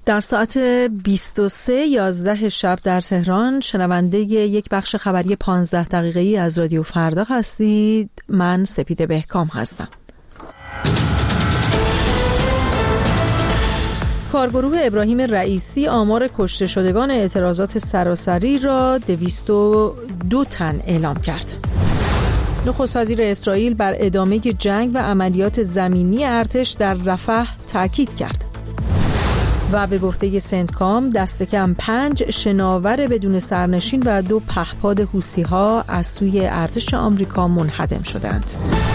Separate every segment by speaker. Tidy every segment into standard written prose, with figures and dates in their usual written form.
Speaker 1: در ساعت 23:11 شب در تهران شنونده یک بخش خبری 15 دقیقه‌ای از رادیو فردا هستید. من سپیده بهکام هستم. کارگروه ابراهیم رئیسی آمار کشته شدگان اعتراضات سراسری را 202 تن اعلام کرد. نخست وزیر اسرائیل بر ادامه جنگ و عملیات زمینی ارتش در رفح تاکید کرد. و به گفته سنتکام دست کم 5 شناور بدون سرنشین و 2 پهپاد حوثی‌ها از سوی ارتش آمریکا منهدم شدند.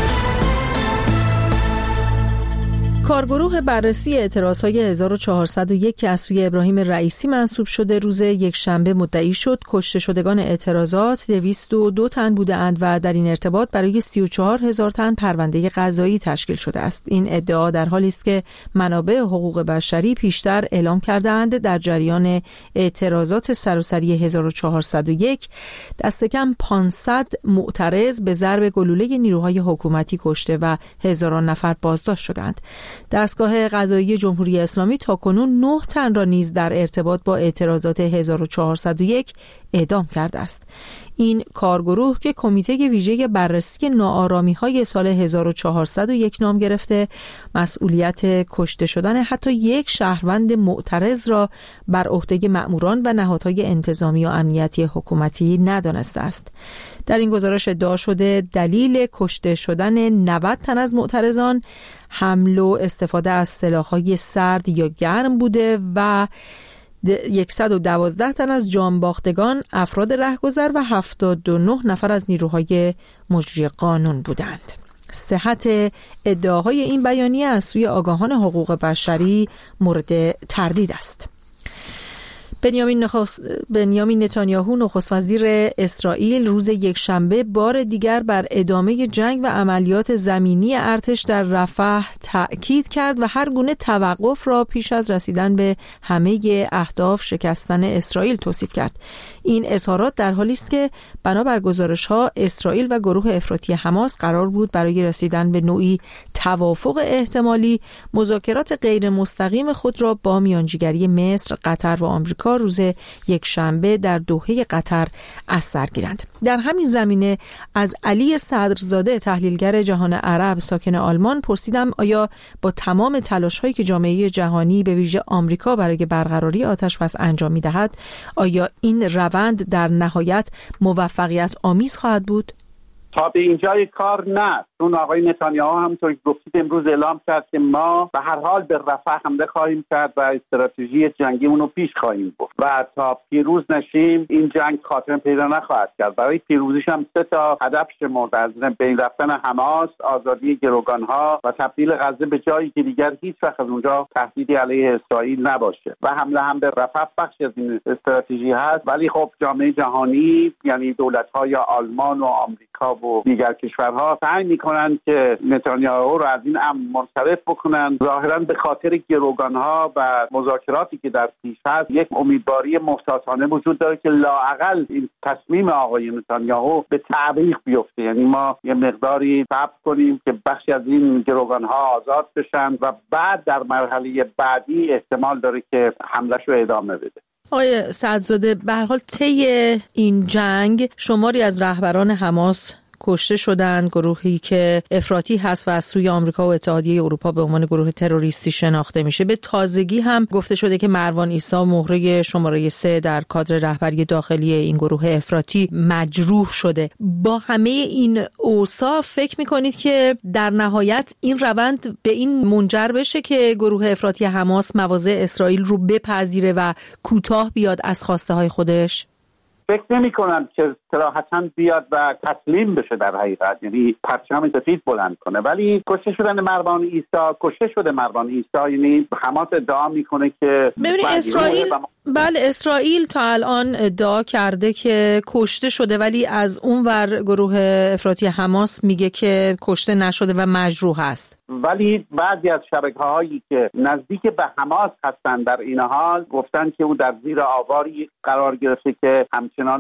Speaker 1: کارگروه بررسی اعتراضهای 1401 که از سوی ابراهیم رئیسی منصوب شده روز یکشنبه مدعی شد کشته شدگان اعتراضات 202 تن بودند و در این ارتباط برای 34,000 تن پرونده قضایی تشکیل شده است. این ادعا در حالی است که منابع حقوق بشری پیشتر اعلام کردند در جریان اعتراضات سراسری 1401 دست کم 500 معترض به ضرب گلوله نیروهای حکومتی کشته و هزاران نفر بازداشت شدند. دستگاه قضایی جمهوری اسلامی تاکنون 9 تن را نیز در ارتباط با اعتراضات 1401 اعدام کرده است. این کارگروه که کمیته ویژه بررسی ناآرامی‌های سال 1401 نام گرفته، مسئولیت کشته شدن حتی یک شهروند معترض را بر عهده مأموران و نهادهای انتظامی و امنیتی حکومتی ندانسته است. در این گزارش ادعا شده دلیل کشته شدن 90 تن از معترضان حمل و استفاده از سلاح‌های سرد یا گرم بوده و 112 تن از جانباختگان افراد رهگذر و 79 نفر از نیروهای مجری قانون بودند. صحت ادعاهای این بیانیه از سوی آگاهان حقوق بشری مورد تردید است. بنیامین نتانیاهو نخست وزیر اسرائیل روز یکشنبه بار دیگر بر ادامه جنگ و عملیات زمینی ارتش در رفح تأکید کرد و هر گونه توقف را پیش از رسیدن به همه اهداف شکستن اسرائیل توصیف کرد. این اظهارات در حالی است که بنابر گزارش‌ها اسرائیل و گروه افراطی حماس قرار بود برای رسیدن به نوعی توافق احتمالی مذاکرات غیر مستقیم خود را با میانجیگری مصر، قطر و آمریکا روز یکشنبه در دوحه قطر از سر گیرند. در همین زمینه از علی صدرزاده تحلیلگر جهان عرب ساکن آلمان پرسیدم آیا با تمام تلاش‌هایی که جامعه جهانی به ویژه آمریکا برای برقراری آتش‌بس انجام می‌دهد آیا این روند در نهایت موفقیت آمیز خواهد بود؟
Speaker 2: تا به اینجای کار نه. چون آقای نتانیاهو همونطور که گفتید امروز اعلام کرد که ما به هر حال به رفح حمله خواهیم کرد و استراتژی جنگیمون رو پیش خواهیم برد و تا پیروز نشیم این جنگ خاتمه پیدا نخواهد کرد. برای پیروزیش هم 3 تا هدف شمرده: از بین رفتن حماس، آزادی گروگانها و تبدیل غزه به جایی که دیگر هیچ وقت از اونجا تهدیدی علیه اسرائیل نباشه. و حمله هم به رفح بخشی از این استراتژی هست. ولی خب جامعه جهانی یعنی دولت‌های آلمان و آمریکا و دیگر کشورها سعی می‌کنند که نتانیاهو رو از این امر منصرف بکنن. ظاهراً به خاطر گروگان‌ها و مذاکراتی که در پیش هست یک امیدواری محتاطانه وجود داره که لااقل این تصمیم آقای نتانیاهو به تعویق بیفته. یعنی ما یه مقداری صبر کنیم که بخشی از این گروگان‌ها آزاد بشن و بعد در مرحله بعدی احتمال داره که حمله‌اش رو ادامه بده.
Speaker 1: آقای صدرزاده، به هر حال طی این جنگ شماری از رهبران حماس کشته شدند، گروهی که افراطی هست و از سوی آمریکا و اتحادیه اروپا به عنوان گروه تروریستی شناخته میشه. به تازگی هم گفته شده که مروان عیسی مهره شماره 3 در کادر رهبری داخلی این گروه افراطی مجروح شده. با همه این اوصاف فکر میکنید که در نهایت این روند به این منجر بشه که گروه افراطی حماس مواضع اسرائیل رو بپذیره و کوتاه بیاد از خواسته های خودش؟
Speaker 2: فکر نمی کنم که صراحتاً بیاد و تسلیم بشه در حقیقت، یعنی پرچم سفید بلند کنه. ولی کشته شدن مروان عیسی یعنی حماس ادعا میکنه که
Speaker 1: ببینید اسرائیل تا الان ادعا کرده که کشته شده، ولی از اون ور گروه افراطی حماس میگه که کشته نشده و مجروح است.
Speaker 2: ولی بعضی از شبکه‌هایی که نزدیک به حماس هستن در این حال گفتن که او در زیر آواری قرار گرفته که همچنان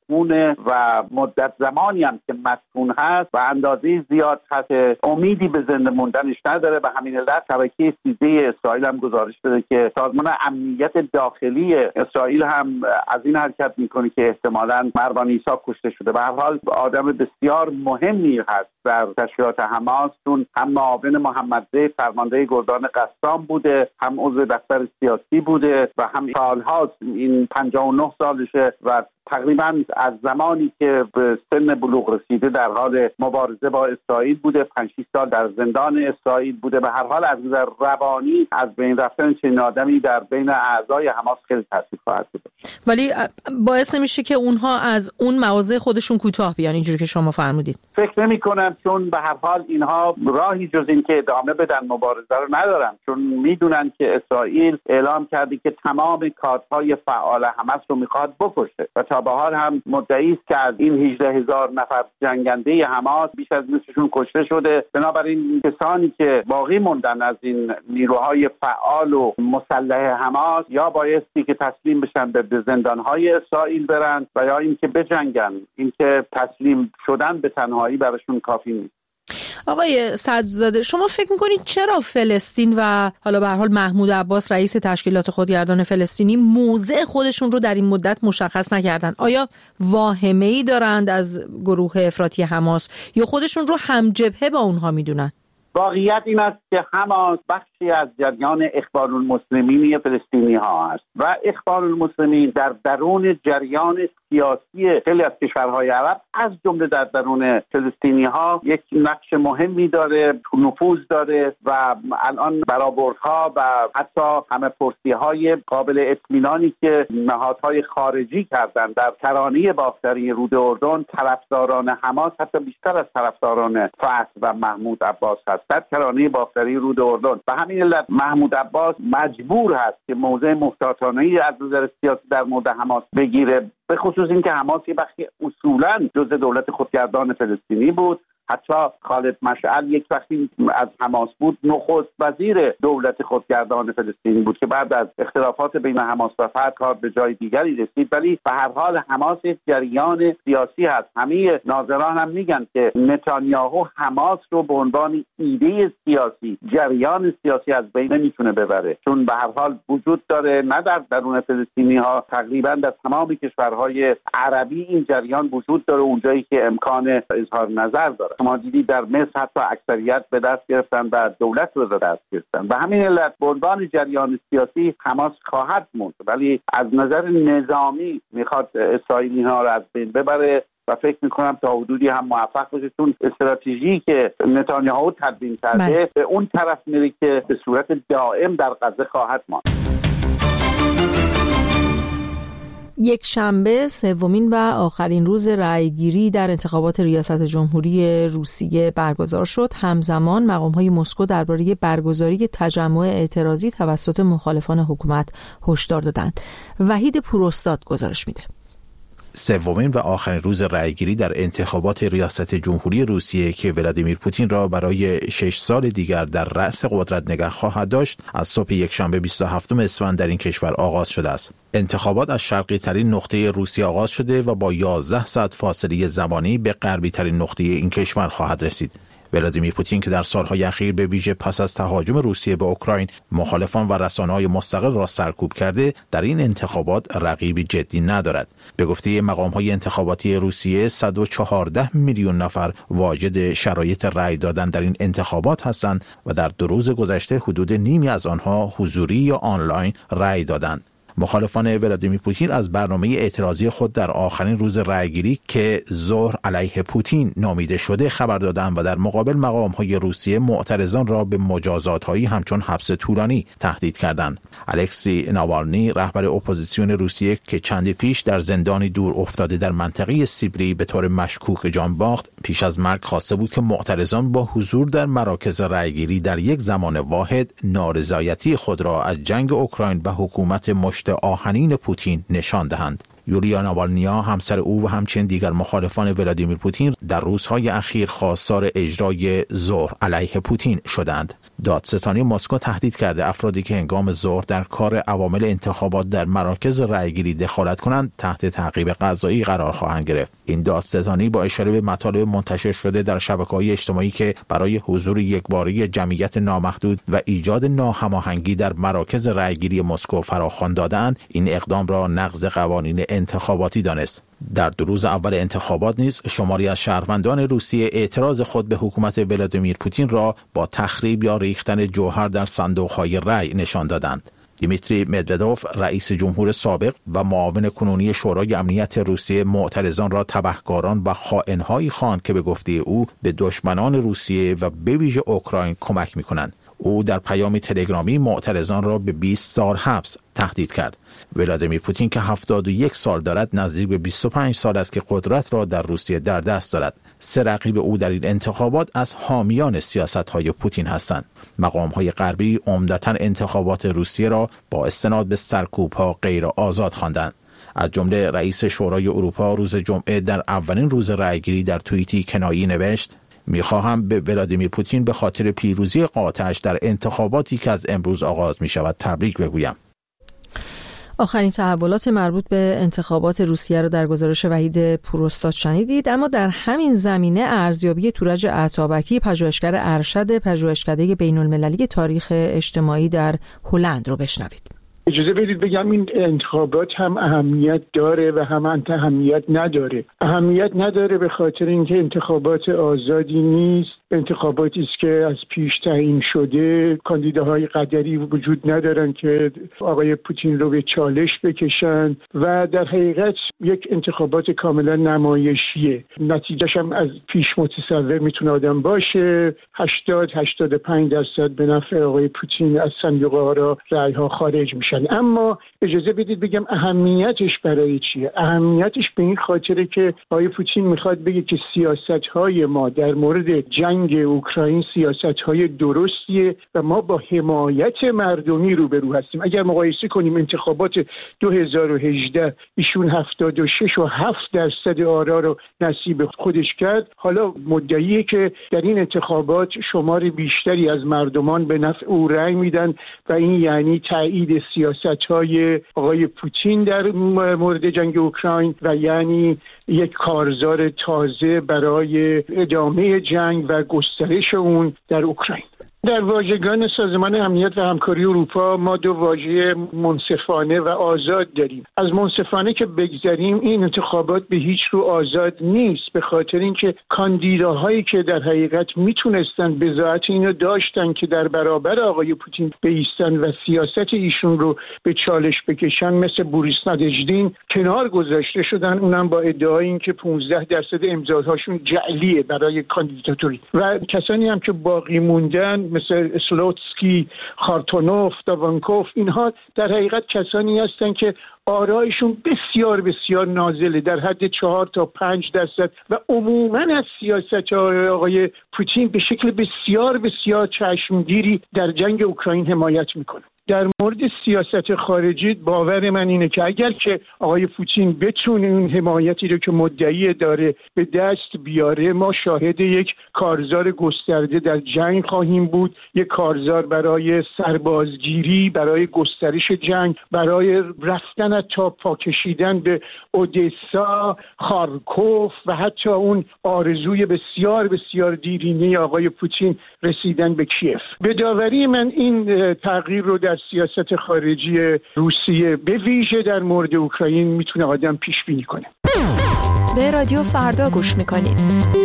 Speaker 2: مطمون و مدت زمانی هم که مطمون هست و اندازه زیاد حتی امیدی به زنده موندنش نداره. به همین علت شبکه 13 اسرائیل هم گزارش داده که سازمان امنیت داخلی اسرائیل هم از این حرکت میکنه که احتمالاً مروان عیسی کشته شده. به هر حال آدم بسیار مهمی هست در تشکیلات حماس، چون هم معاون محمد زید فرمانده گردان قسام بوده، هم عضو دفتر سیاسی بوده و هم سالهاست، این 59 سالشه و تقریبا از زمانی که به سن بلوغ رسیده در حال مبارزه با اسرائیل بوده. 5-6 سال در زندان اسرائیل بوده. به هر حال از نظر روانی از بین رفتن چنین آدمی در بین اعضای حماس خیلی تاثیر خواهد بود.
Speaker 1: ولی باعث نمیشه که اونها از اون مواضع خودشون کوتاه بیان اینجوری که شما فرمودید؟
Speaker 2: فکر نمی‌کنم، چون به هر حال اینها راهی جز این که ادامه بدن مبارزه رو ندارن، چون میدونن که اسرائیل اعلام کرده که تمام کادرهای فعال حماس رو میخواد بکشه و تا به حال هم مدعی است که از این 18,000 نفر جنگنده حماس بیش از نصفشون کشته شده. بنابراین کسانی که باقی موندن از این نیروهای فعال و مسلح حماس یا بایستی که تسلیم بشن به زندانهای اسرائیل برن و یا اینکه بجنگن. اینکه تسلیم شدن به تنهایی براشون کافی نیست.
Speaker 1: آقای صدرزاده، شما فکر میکنید چرا فلسطین و حالا به هر حال محمود عباس رئیس تشکیلات خودگردان فلسطینی موضع خودشون رو در این مدت مشخص نکردن؟ آیا واهمه‌ای دارند از گروه افراطی حماس یا خودشون رو همجبهه با اونها میدونن؟
Speaker 2: واقعیت این است که حماس بخشی از جریان اخوان المسلمین فلسطینی ها است و اخوان المسلمین در درون جریان سیاسی خیلی از کشورهای عرب از جمله در درون فلسطینی ها یک نقش مهمی داره، نفوذ داره و الان برآوردها و حتی همه پرسی‌های قابل اطمینانی که نهادهای خارجی کردند در ترانه باختری رود اردن، طرفداران حماس حتی بیشتر از طرفداران فتح و محمود عباس هست در ترانه باختری رود اردن. و همین علت محمود عباس مجبور هست که موضع محتاطانه‌ای از نظر سیاسی در مورد حماس بگیره، به خصوص اینکه حماس یه بخشی اصولاً جزء دولت خودگردان فلسطینی بود. حتی خالد مشعل یک وقتی از حماس بود نخست وزیر دولت خودگردان فلسطینی بود که بعد از اختلافات بین حماس و فتح کار به جای دیگری رسید. ولی به هر حال حماس یک جریان سیاسی هست. همه ناظران هم میگن که نتانیاهو حماس رو به عنوان ایده سیاسی، جریان سیاسی از بین نمیتونه ببره، چون به هر حال وجود داره نه در درون فلسطینی ها، تقریبا در تمام کشورهای عربی این جریان وجود داره اونجایی که امکان اظهار نظر داره. ما دیدی در مصر حتی اکثریت به دست گرفتن و دولت رو به دست گرفتن. به همین علت به عنوان جریان سیاسی حماس خواهد موند، ولی از نظر نظامی میخواد اسرائیلی ها رو از بین ببره و فکر میکنم تا حدودی هم موفق بشه، چون استراتژی که نتانیاهو تدوین کرده به اون طرف میره که به صورت دائم در غزه خواهد ماند.
Speaker 1: یک شنبه سومین و آخرین روز رأیگیری در انتخابات ریاست جمهوری روسیه برگزار شد. همزمان مقام‌های مسکو درباره برگزاری تجمع اعتراضی توسط مخالفان حکومت هشدار دادند. وحید پوراستاد گزارش میده.
Speaker 3: سومین و آخرین روز رأیگیری در انتخابات ریاست جمهوری روسیه که ولادیمیر پوتین را برای 6 سال دیگر در رأس قدرت نگه خواهد داشت، از صبح یکشنبه 27 اسفند در این کشور آغاز شده است. انتخابات از شرقی ترین نقطه روسیه آغاز شده و با 11 ساعت فاصله زمانی به غربی ترین نقطه این کشور خواهد رسید. ولادیمیر پوتین که در سالهای اخیر به ویژه پس از تهاجم روسیه به اوکراین مخالفان و رسانه‌های مستقل را سرکوب کرده، در این انتخابات رقیبی جدی ندارد. به گفته مقام‌های انتخاباتی روسیه 114 میلیون نفر واجد شرایط رأی دادن در این انتخابات هستند و در 2 روز گذشته حدود نیمی از آنها حضوری یا آنلاین رأی دادند. مخالفان ولادیمیر پوتین از برنامه اعتراضی خود در آخرین روز رأیگیری که ظهر علیه پوتین نامیده شده خبر دادند و در مقابل مقام‌های روسیه معترضان را به مجازات‌هایی همچون حبس طولانی تهدید کردند. الکسی ناوالنی رهبر اپوزیسیون روسیه که چندی پیش در زندانی دور افتاده در منطقه سیبری به طور مشکوک جان باخت، پیش از مرگ خواسته بود که معترضان با حضور در مراکز رأیگیری در یک زمان واحد نارضایتی خود را از جنگ اوکراین و حکومت مشت آهنین پوتین نشان دهند. یولیا ناوالنیا همسر او و همچنین دیگر مخالفان ولادیمیر پوتین در روزهای اخیر خواستار اجرای ظهر علیه پوتین شدند. دادستانی مسکو تهدید کرده افرادی که هنگام ظهر در کار عوامل انتخابات در مراکز رأیگیری دخالت کنند تحت تعقیب قضایی قرار خواهند گرفت. این دادستانی با اشاره به مطالب منتشر شده در شبکه‌های اجتماعی که برای حضور یکباره جمعیت نامحدود و ایجاد ناهماهنگی در مراکز رأیگیری مسکو فراخوان دادند، این اقدام را نقض قوانین انتخاباتی دانست. در 2 روز اول انتخابات نیز شماری از شهروندان روسیه اعتراض خود به حکومت ولادیمیر پوتین را با تخریب یا ریختن جوهر در صندوق‌های رأی نشان دادند. دیمیتری مدودوف رئیس جمهور سابق و معاون کنونی شورای امنیت روسیه معترضان را تبهکاران و خائن‌هایی خواند که به گفته او به دشمنان روسیه و به ویژه اوکراین کمک می‌کنند. او در پیامی تلگرامی معترضان را به 20 سال حبس تهدید کرد. ولادیمیر پوتین که 71 سال دارد نزدیک به 25 سال است که قدرت را در روسیه در دست دارد. 3 رقیب او در این انتخابات از حامیان سیاست‌های پوتین هستند. مقام‌های غربی عمدتاً انتخابات روسیه را با استناد به سرکوب‌ها غیر آزاد خواندند. از جمله رئیس شورای اروپا روز جمعه در اولین روز رأیگیری در توییتی کنایه‌ای نوشت: می‌خواهم به ولادیمیر پوتین به خاطر پیروزی قاطعش در انتخاباتی که از امروز آغاز می‌شود تبریک بگویم.
Speaker 1: آخرین تحولات مربوط به انتخابات روسیه رو در گزارش وحید پوراستاد شنیدید، اما در همین زمینه ارزیابی تورج عطابکی، پژوهشگر ارشد پژوهشکده بین‌المللی تاریخ اجتماعی در هلند رو بشنوید.
Speaker 4: اجازه بدید بگم این انتخابات هم اهمیت داره و هم اهمیت نداره. اهمیت نداره به خاطر اینکه انتخابات آزادی نیست، انتخاباتی است که از پیش تعیین شده، کاندیداهای قدری وجود ندارن که آقای پوتین رو به چالش بکشن و در حقیقت یک انتخابات کاملا نمایشیه. نتیجهش هم از پیش متصور میتونه آدم باشه. 80-85% به نفع آقای پوتین از صندوق‌ها را رأی‌ها خارج میشن. اما اجازه بدید بگم اهمیتش برای چیه؟ اهمیتش به این خاطره که آقای پوتین میخواد بگه که سیاست‌های ما در مورد جنگ اوکراین سیاست‌های درستیه و ما با حمایت مردمی روبرو هستیم. اگر مقایسه کنیم انتخابات 2018 ایشون 76.7% آرا رو نصیب خودش کرد، حالا مدعیه که در این انتخابات شمار بیشتری از مردمان به نفع او رأی میدن و این یعنی تایید سیاست‌های آقای پوتین در مورد جنگ اوکراین و یعنی یک کارزار تازه برای ادامه جنگ و گسترش اون در اوکراین. در واژگان سازمان امنیت و همکاری اروپا ما 2 واژه منصفانه و آزاد داریم. از منصفانه که بگذریم، این انتخابات به هیچ رو آزاد نیست، به خاطر اینکه کاندیداهایی که در حقیقت میتونستن بضاعت اینو داشتن که در برابر آقای پوتین بایستن و سیاست ایشون رو به چالش بکشن، مثل بوریس نادژدین، کنار گذاشته شدن، اونم با ادعای اینکه 15% امضاهاشون جعلیه برای کاندیداتوری. و کسانی هم که باقی موندن مثل سلوتسکی، خارتونوف، داوانکوف، اینها در حقیقت کسانی هستند که آرایشون بسیار بسیار نازله، در حد 4 تا 5% و عموماً از سیاست آقای پوتین به شکل بسیار بسیار چشمگیری در جنگ اوکراین حمایت میکنه. در مورد سیاست خارجی باور من اینه که اگر که آقای پوتین بتونه اون حمایتی رو که مدعی داره به دست بیاره، ما شاهد یک کارزار گسترده در جنگ خواهیم بود، یک کارزار برای سربازگیری، برای گسترش جنگ، برای رفتن تا پاکشیدن به اودسا، خارکوف و حتی اون آرزوی بسیار بسیار دیرینه آقای پوتین رسیدن به کیف. به داوری من این تغییر رو در سیاست خارجی روسیه به ویژه در مورد اوکراین میتونه آدم پیش بینی کنه.
Speaker 5: به رادیو فردا گوش میکنید.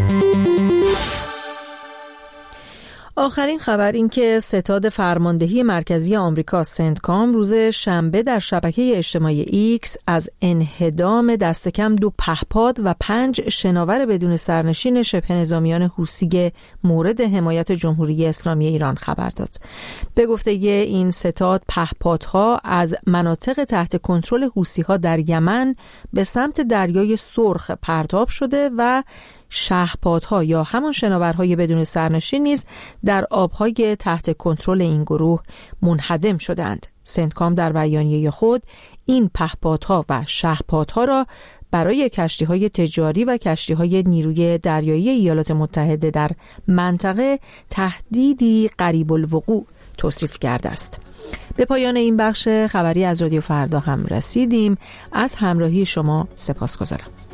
Speaker 1: آخرین خبر این که ستاد فرماندهی مرکزی آمریکا سنتکام روز شنبه در شبکه اجتماعی ایکس از انهدام دست کم 2 پهپاد و 5 شناور بدون سرنشین شبه نظامیان حوثی مورد حمایت جمهوری اسلامی ایران خبر داد. به گفته این ستاد، پهپادها از مناطق تحت کنترل حوثی‌ها در یمن به سمت دریای سرخ پرتاب شده و شهپادها یا همان شناورهای بدون سرنشین نیز در آبهای تحت کنترل این گروه منهدم شدند. سنتکام در بیانیه خود این پهپادها و شهپادها را برای کشتی‌های تجاری و کشتی‌های نیروی دریایی ایالات متحده در منطقه تهدیدی قریب الوقوع توصیف کرده است. به پایان این بخش خبری از رادیو فردا هم رسیدیم. از همراهی شما سپاسگزارم.